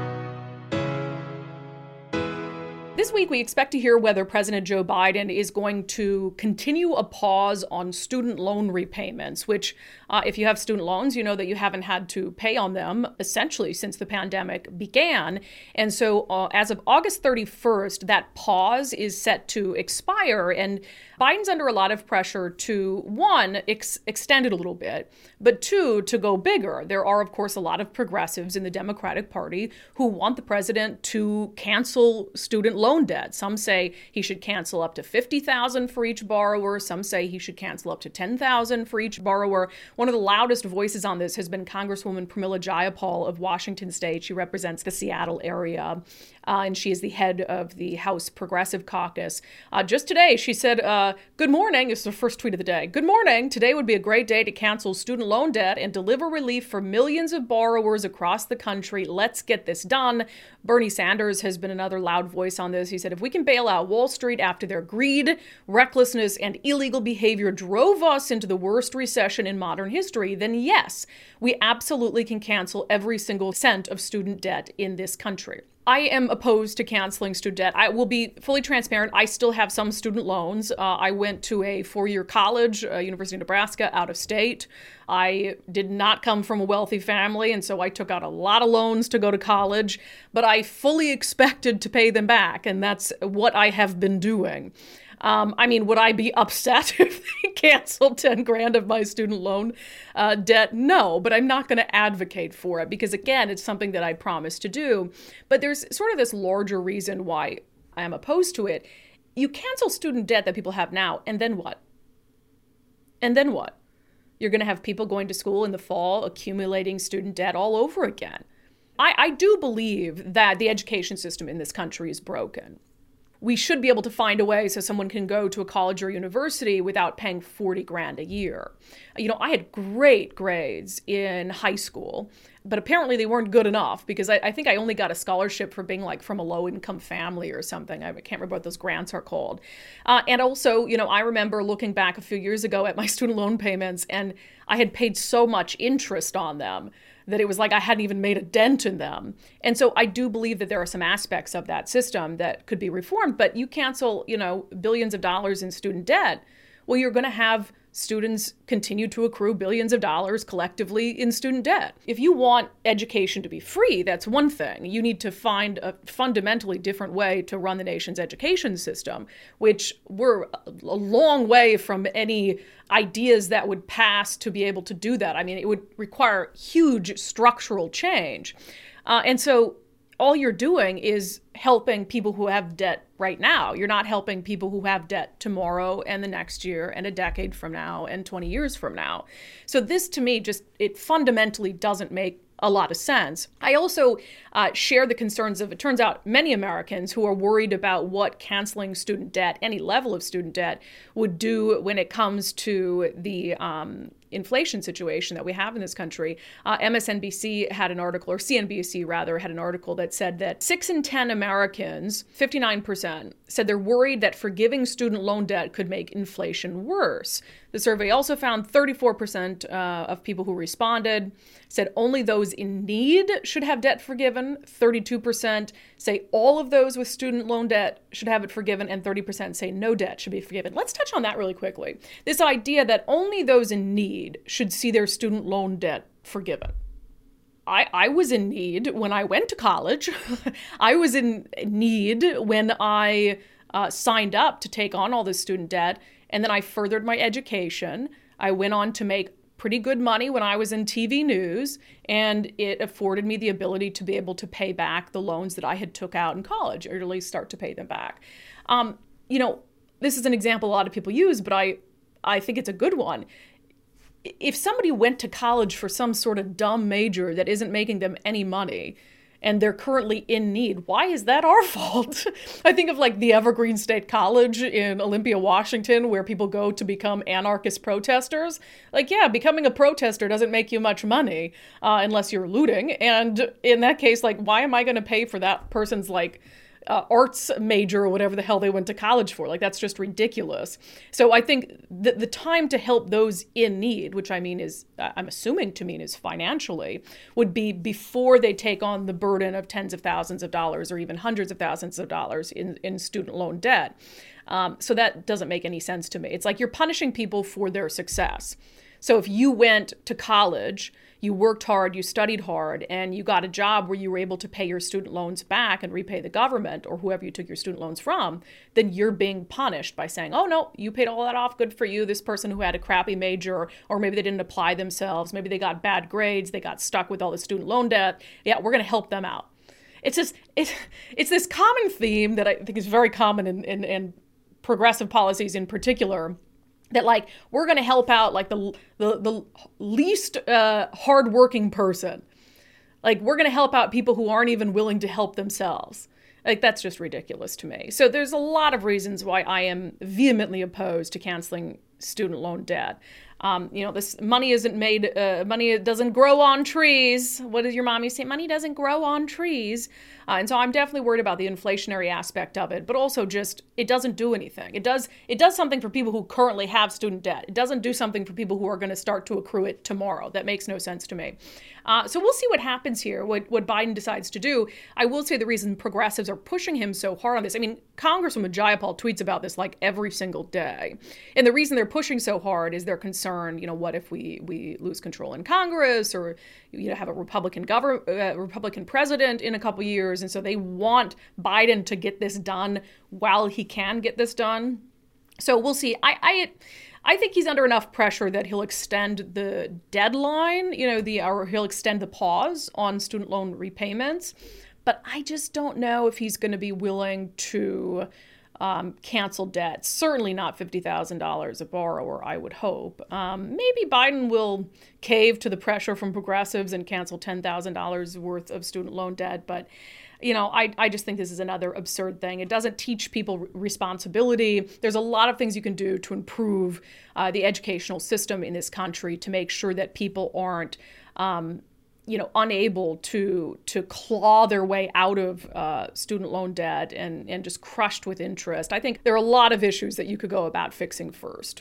Speaker 1: This week, we expect to hear whether President Joe Biden is going to continue a pause on student loan repayments, which, uh, if you have student loans, you know that you haven't had to pay on them essentially since the pandemic began. And so uh, as of August thirty-first, that pause is set to expire. And Biden's under a lot of pressure to, one, ex- extend it a little bit, but two, to go bigger. There are, of course, a lot of progressives in the Democratic Party who want the president to cancel student loan debt. Some say he should cancel up to fifty thousand dollars for each borrower. Some say he should cancel up to ten thousand dollars for each borrower. One of the loudest voices on this has been Congresswoman Pramila Jayapal of Washington State. She represents the Seattle area, uh, and she is the head of the House Progressive Caucus. Uh, just today, she said, uh, good morning. This is the first tweet of the day. Good morning. Today would be a great day to cancel student loan debt and deliver relief for millions of borrowers across the country. Let's get this done. Bernie Sanders has been another loud voice on this. He said, if we can bail out Wall Street after their greed, recklessness, and illegal behavior drove us into the worst recession in modern history, then yes, we absolutely can cancel every single cent of student debt in this country. I am opposed to canceling student debt. I will be fully transparent. I still have some student loans. Uh, I went to a four-year college, uh, University of Nebraska, out of state. I did not come from a wealthy family, and so I took out a lot of loans to go to college, but I fully expected to pay them back, and that's what I have been doing. Um, I mean, would I be upset if they canceled ten grand of my student loan uh, debt? No, but I'm not going to advocate for it because, again, it's something that I promised to do. But there's sort of this larger reason why I am opposed to it. You cancel student debt that people have now, and then what? And then what? You're going to have people going to school in the fall accumulating student debt all over again. I, I do believe that the education system in this country is broken. we should be able to find a way so someone can go to a college or university without paying forty grand a year. You know, I had great grades in high school, but apparently they weren't good enough because I, I think I only got a scholarship for being like from a low income family or something. I can't remember what those grants are called. Uh, and also, you know, I remember looking back a few years ago at my student loan payments, and I had paid so much interest on them that it was like I hadn't even made a dent in them. And so I do believe that there are some aspects of that system that could be reformed, but you cancel, you know, billions of dollars in student debt, well, you're going to have students continue to accrue billions of dollars collectively in student debt. If you want education to be free, that's one thing. You need to find a fundamentally different way to run the nation's education system, which we're a long way from any ideas that would pass to be able to do that. I mean, it would require huge structural change. Uh, and so all you're doing is helping people who have debt right now. You're not helping people who have debt tomorrow and the next year and a decade from now and twenty years from now. So this, to me, just, it fundamentally doesn't make a lot of sense. I also uh, share the concerns of, it turns out, many Americans who are worried about what canceling student debt, any level of student debt, would do when it comes to the um, inflation situation that we have in this country. Uh, M S N B C had an article, or C N B C rather, had an article that said that six in ten Americans, fifty-nine percent, said they're worried that forgiving student loan debt could make inflation worse. The survey also found thirty-four percent uh, of people who responded said only those in need should have debt forgiven. thirty-two percent say all of those with student loan debt should have it forgiven, and thirty percent say no debt should be forgiven. Let's touch on that really quickly. This idea that only those in need should see their student loan debt forgiven. I, I was in need when I went to college. I was in need when I uh, signed up to take on all this student debt, and then I furthered my education. I went on to make pretty good money when I was in T V news, and it afforded me the ability to be able to pay back the loans that I had took out in college, or at least start to pay them back. Um, you know, this is an example a lot of people use, but I, I think it's a good one. If somebody went to college for some sort of dumb major that isn't making them any money, and they're currently in need, why is that our fault? I think of like the Evergreen State College in Olympia, Washington, where people go to become anarchist protesters. Like, yeah, becoming a protester doesn't make you much money uh, unless you're looting. And in that case, like, why am I going to pay for that person's like Uh, arts major or whatever the hell they went to college for? Like, that's just ridiculous. So I think the, the time to help those in need, which I mean is, uh, I'm assuming to mean is financially, would be before they take on the burden of tens of thousands of dollars or even hundreds of thousands of dollars in, in student loan debt. Um, so that doesn't make any sense to me. It's like you're punishing people for their success. So if you went to college, you worked hard, you studied hard, and you got a job where you were able to pay your student loans back and repay the government or whoever you took your student loans from, then you're being punished by saying, oh, no, you paid all that off, good for you. This person who had a crappy major, or maybe they didn't apply themselves, maybe they got bad grades, they got stuck with all the student loan debt. Yeah, we're going to help them out. It's just, it's, it's this common theme that I think is very common in, in, in progressive policies in particular, that like, we're going to help out like the the, the least uh, hardworking person. Like, we're going to help out people who aren't even willing to help themselves. Like, that's just ridiculous to me. So there's a lot of reasons why I am vehemently opposed to canceling student loan debt. Um, you know, this money isn't made, uh, money doesn't grow on trees. What does your mommy say? Money doesn't grow on trees. Uh, and so I'm definitely worried about the inflationary aspect of it, but also just, it doesn't do anything. It does, it does something for people who currently have student debt. It doesn't do something for people who are going to start to accrue it tomorrow. That makes no sense to me. Uh, so we'll see what happens here, what, what Biden decides to do. I will say the reason progressives are pushing him so hard on this, I mean, Congresswoman Jayapal tweets about this like every single day. And the reason they're pushing so hard is their concern, you know, what if we, we lose control in Congress, or, you know, have a Republican government, uh, Republican president in a couple years. And so they want Biden to get this done while he can get this done. So we'll see. I, I, I think he's under enough pressure that he'll extend the deadline, you know, the, or he'll extend the pause on student loan repayments. But I just don't know if he's going to be willing to um, cancel debt. Certainly not fifty thousand dollars a borrower, I would hope. Um, maybe Biden will cave to the pressure from progressives and cancel ten thousand dollars worth of student loan debt. But you know, I, I just think this is another absurd thing. It doesn't teach people responsibility. There's a lot of things you can do to improve uh, the educational system in this country to make sure that people aren't, um, you know, unable to to claw their way out of uh, student loan debt and, and just crushed with interest. I think there are a lot of issues that you could go about fixing first.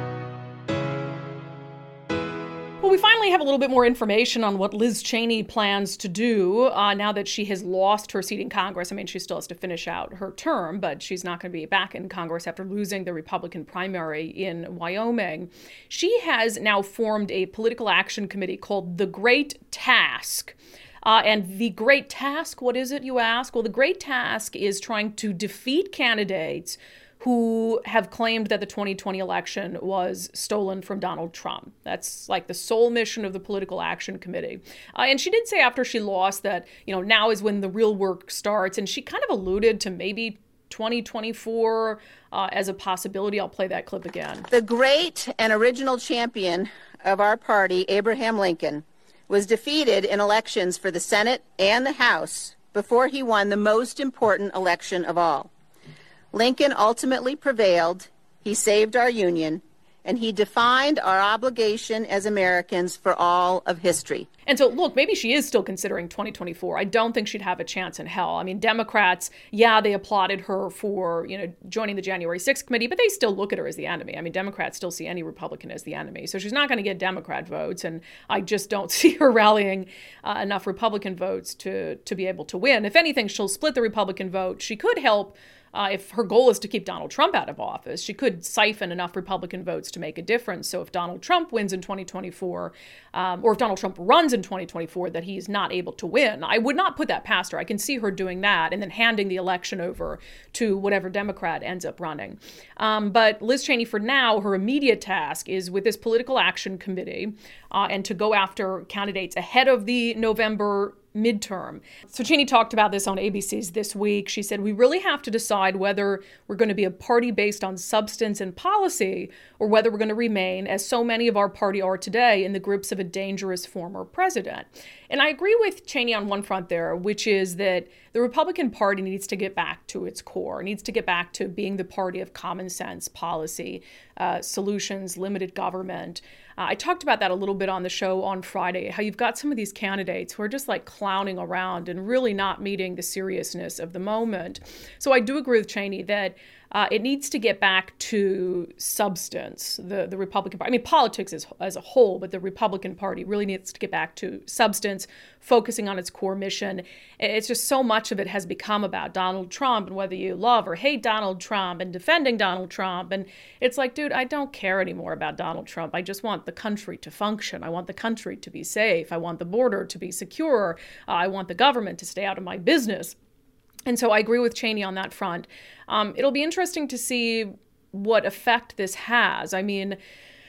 Speaker 1: Well, we finally have a little bit more information on what Liz Cheney plans to do uh, now that she has lost her seat in Congress. I mean, she still has to finish out her term, but she's not going to be back in Congress after losing the Republican primary in Wyoming. She has now formed a political action committee called The Great Task. Uh, and the Great Task, what is it, you ask? Well, the Great Task is trying to defeat candidates who have claimed that the twenty twenty election was stolen from Donald Trump. That's like the sole mission of the Political Action Committee. Uh, and she did say after she lost that, you know, now is when the real work starts. And she kind of alluded to maybe twenty twenty-four uh, as a possibility. I'll play that clip again.
Speaker 6: The great and original champion of our party, Abraham Lincoln, was defeated in elections for the Senate and the House before he won the most important election of all. Lincoln ultimately prevailed, he saved our Union, and he defined our obligation as Americans for all of history.
Speaker 1: And so, look, maybe she is still considering twenty twenty-four. I don't think she'd have a chance in hell. I mean, Democrats, yeah, they applauded her for, you know, joining the January sixth committee, but they still look at her as the enemy. I mean, Democrats still see any Republican as the enemy. So she's not going to get Democrat votes, and I just don't see her rallying uh, enough Republican votes to, to be able to win. If anything, she'll split the Republican vote. She could help. Uh, if her goal is to keep Donald Trump out of office, she could siphon enough Republican votes to make a difference. So if Donald Trump wins in twenty twenty-four, um, or if Donald Trump runs in twenty twenty-four, that he's not able to win, I would not put that past her. I can see her doing that and then handing the election over to whatever Democrat ends up running. Um, but Liz Cheney, for now, her immediate task is with this Political Action Committee uh, and to go after candidates ahead of the November midterm. So Cheney talked about this on A B C's This Week. She said, we really have to decide whether we're going to be a party based on substance and policy or whether we're going to remain, as so many of our party are today, in the grips of a dangerous former president. And I agree with Cheney on one front there, which is that the Republican Party needs to get back to its core, needs to get back to being the party of common sense, policy, uh, solutions, limited government. Uh, I talked about that a little bit on the show on Friday, how you've got some of these candidates who are just like clowning around and really not meeting the seriousness of the moment. So I do agree with Cheney that uh, it needs to get back to substance, the, the Republican Party. I mean, politics as, as a whole, but the Republican Party really needs to get back to substance, focusing on its core mission. It's just so much of it has become about Donald Trump and whether you love or hate Donald Trump and defending Donald Trump. And it's like, dude, I don't care anymore about Donald Trump. I just want the country to function. I want the country to be safe. I want the border to be secure. Uh, I want the government to stay out of my business. And so I agree with Cheney on that front. Um, it'll be interesting to see what effect this has. I mean,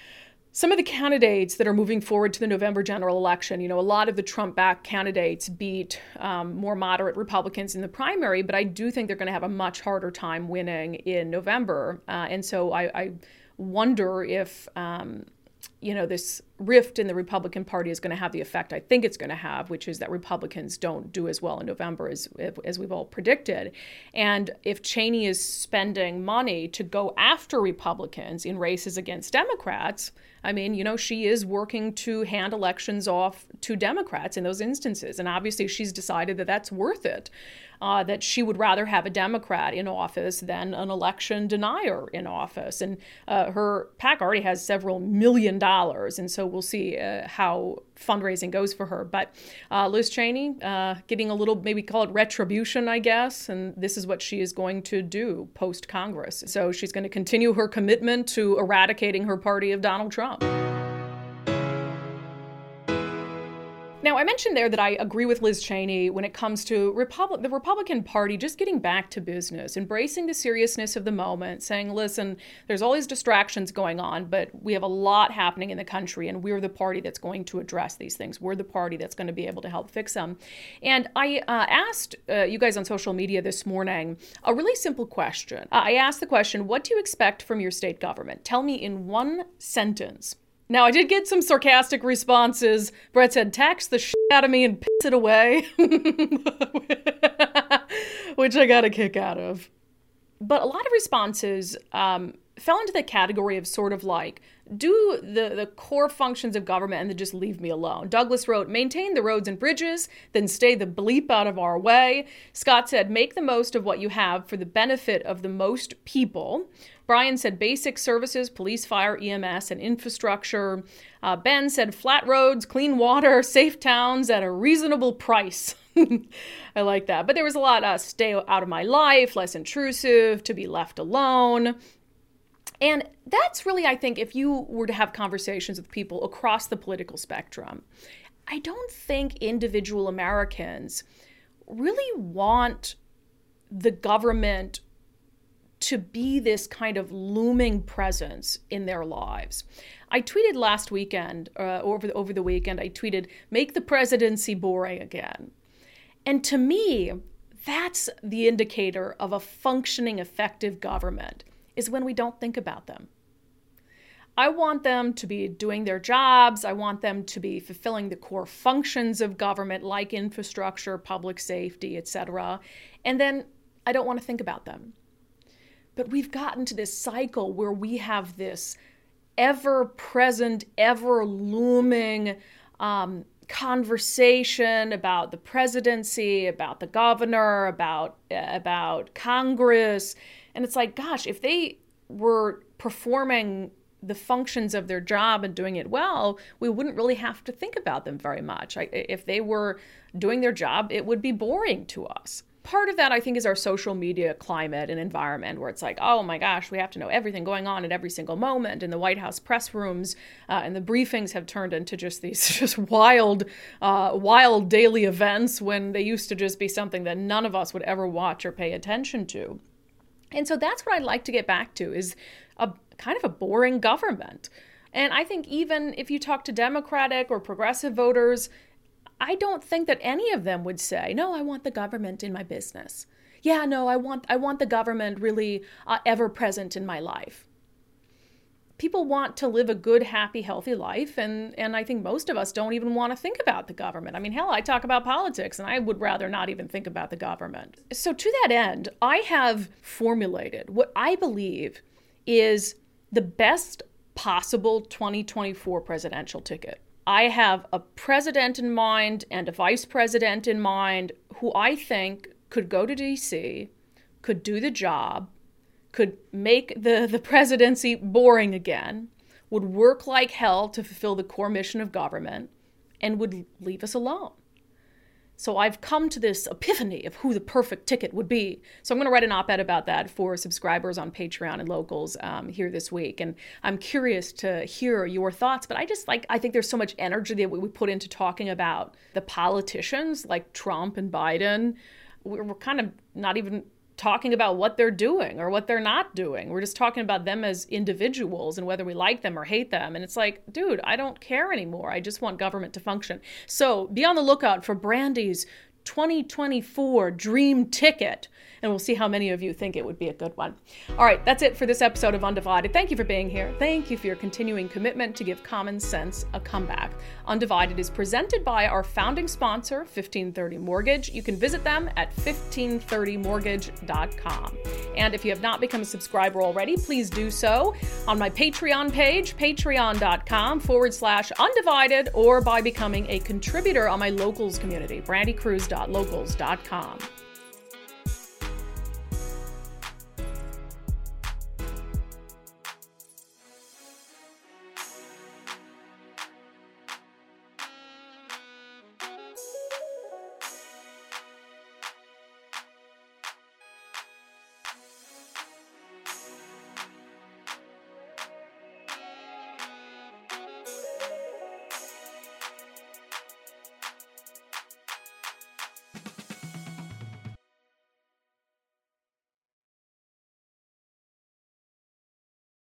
Speaker 1: some of the candidates that are moving forward to the November general election, you know, a lot of the Trump-backed candidates beat um, more moderate Republicans in the primary, but I do think they're going to have a much harder time winning in November. Uh, and so I, I wonder if, um, you know, this rift in the Republican Party is going to have the effect I think it's going to have, which is that Republicans don't do as well in November as, as we've all predicted. And if Cheney is spending money to go after Republicans in races against Democrats, I mean, you know, she is working to hand elections off to Democrats in those instances. And obviously she's decided that that's worth it, uh, that she would rather have a Democrat in office than an election denier in office. And uh, her PAC already has several million dollars. And so we'll see uh, how fundraising goes for her. But uh, Liz Cheney uh, getting a little, maybe call it retribution, I guess. And this is what she is going to do post-Congress. So she's going to continue her commitment to eradicating her party of Donald Trump. Now, I mentioned there that I agree with Liz Cheney when it comes to Repub- the Republican Party just getting back to business, embracing the seriousness of the moment, saying, listen, there's all these distractions going on, but we have a lot happening in the country, and we're the party that's going to address these things. We're the party that's going to be able to help fix them. And I uh, asked uh, you guys on social media this morning a really simple question. Uh, I asked the question, what do you expect from your state government? Tell me in one sentence. Now, I did get some sarcastic responses. Brett said, tax the shit out of me and piss it away. which I got a kick out of. But a lot of responses um, fell into the category of sort of like, do the, the core functions of government and then just leave me alone. Douglas wrote, maintain the roads and bridges, then stay the bleep out of our way. Scott said, make the most of what you have for the benefit of the most people. Brian said, basic services, police, fire, E M S, and infrastructure. Uh, Ben said, flat roads, clean water, safe towns at a reasonable price. I like that. But there was a lot, uh, stay out of my life, less intrusive, to be left alone. And that's really, I think, if you were to have conversations with people across the political spectrum, I don't think individual Americans really want the government to be this kind of looming presence in their lives. I tweeted last weekend, uh, over, the, over the weekend, I tweeted, make the presidency boring again. And to me, that's the indicator of a functioning, effective government, is when we don't think about them. I want them to be doing their jobs. I want them to be fulfilling the core functions of government, like infrastructure, public safety, et cetera. And then I don't want to think about them. But we've gotten to this cycle where we have this ever-present, ever-looming um, conversation about the presidency, about the governor, about uh, about Congress. And it's like, gosh, if they were performing the functions of their job and doing it well, we wouldn't really have to think about them very much. I, if they were doing their job, it would be boring to us. Part of that, I think, is our social media climate and environment, where it's like, oh my gosh, we have to know everything going on at every single moment. And the White House press rooms uh, and the briefings have turned into just these just wild, uh, wild daily events when they used to just be something that none of us would ever watch or pay attention to. And so that's what I'd like to get back to, is a kind of a boring government. And I think even if you talk to Democratic or progressive voters, I don't think that any of them would say, no, I want the government in my business. Yeah, no, I want I want the government really uh, ever present in my life. People want to live a good, happy, healthy life, and, and I think most of us don't even want to think about the government. I mean, hell, I talk about politics, and I would rather not even think about the government. So to that end, I have formulated what I believe is the best possible twenty twenty-four presidential ticket. I have a president in mind and a vice president in mind who I think could go to D C, could do the job, could make the, the presidency boring again, would work like hell to fulfill the core mission of government, and would leave us alone. So I've come to this epiphany of who the perfect ticket would be. So I'm going to write an op-ed about that for subscribers on Patreon and Locals um, here this week. And I'm curious to hear your thoughts. But I just like, I think there's so much energy that we put into talking about the politicians like Trump and Biden. We're kind of not even talking about what they're doing or what they're not doing. We're just talking about them as individuals and whether we like them or hate them. And it's like, dude, I don't care anymore. I just want government to function. So be on the lookout for Brandy's twenty twenty-four Dream Ticket, and we'll see how many of you think it would be a good one. All right, that's it for this episode of Undivided. Thank you for being here. Thank you for your continuing commitment to give common sense a comeback. Undivided is presented by our founding sponsor, fifteen thirty Mortgage. You can visit them at fifteen thirty mortgage dot com. And if you have not become a subscriber already, please do so on my Patreon page, patreon.com forward slash undivided, or by becoming a contributor on my Locals community, brandy cruz dot locals dot com.